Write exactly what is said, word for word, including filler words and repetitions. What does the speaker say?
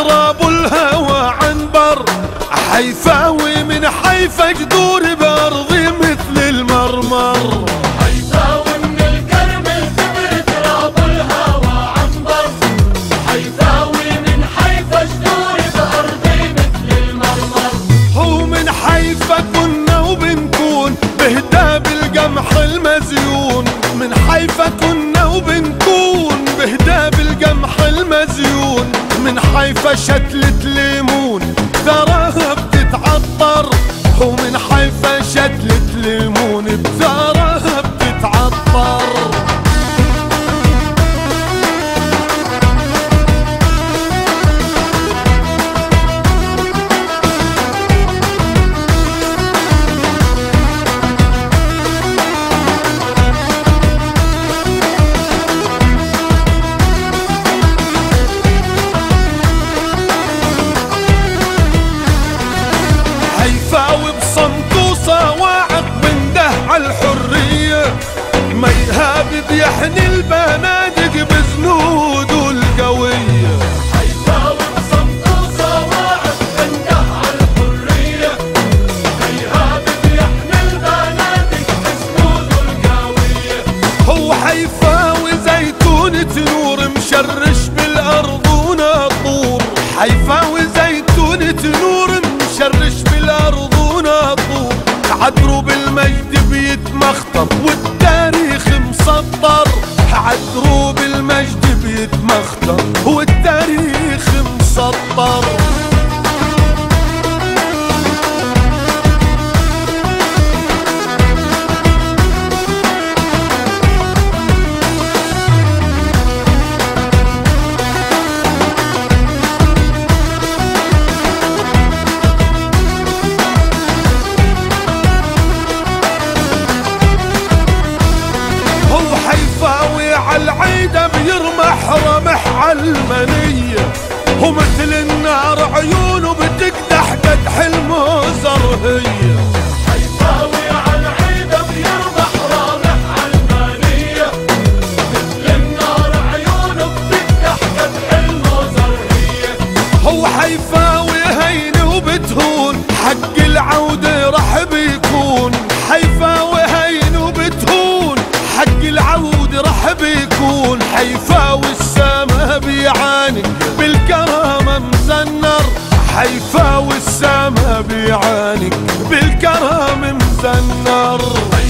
تراب الهوى عنبر، حيفاوي من حيفا جذور بأرضي مثل المرمر. حيفاوي من الكرمل كبر تراب الهوى عنبر، حيفاوي من حيفا جذور بأرضي مثل المرمر. هو من حيفا كنا وبنكون بهداب القمح المزيون، من حيفا كنا وبنكون بهداب القمح المزيون، من حيفا شتلة ليمون ثراها بتتعطر، ومن حيفا شتلة ليمون بثراها بتتعطر. حيفاوي بصمتوصة واعق بنده عالحرية، ما يهاب بيحني البنادق بزنوده القوية. حيفاوي بصمتوصة واعق بنده عالحرية، ما يهاب بيحني البنادق بزنوده القوية. هو حيفاوي زيتونة نور مشرش بالأرض وناطور، حيفاوي زيتونة نور مشرش بالأرض وناطور، عدروب المجد بيتمخطر والتاريخ مسطر، عدروب المجد بيتمخطر والتاريخ مسطر. حيفاوي عالعيدة بيرمح رمح عالمنية، ومثل النار عيونه بتقدح قدح المزرهية. حيفاوي عالعيدة بيرمح رمح عالمنية، مثل النار عيونه بتقدح قدح المزرهية. هو حيفاوي هين وبتهون حق العودة رح بيكون، حيفاوي هين وبتهون حق العود رح بيكون، حيفاوي السما بيعاني بالكرامة مزنر، حيفاوي السما بيعاني بالكرامة مزنر.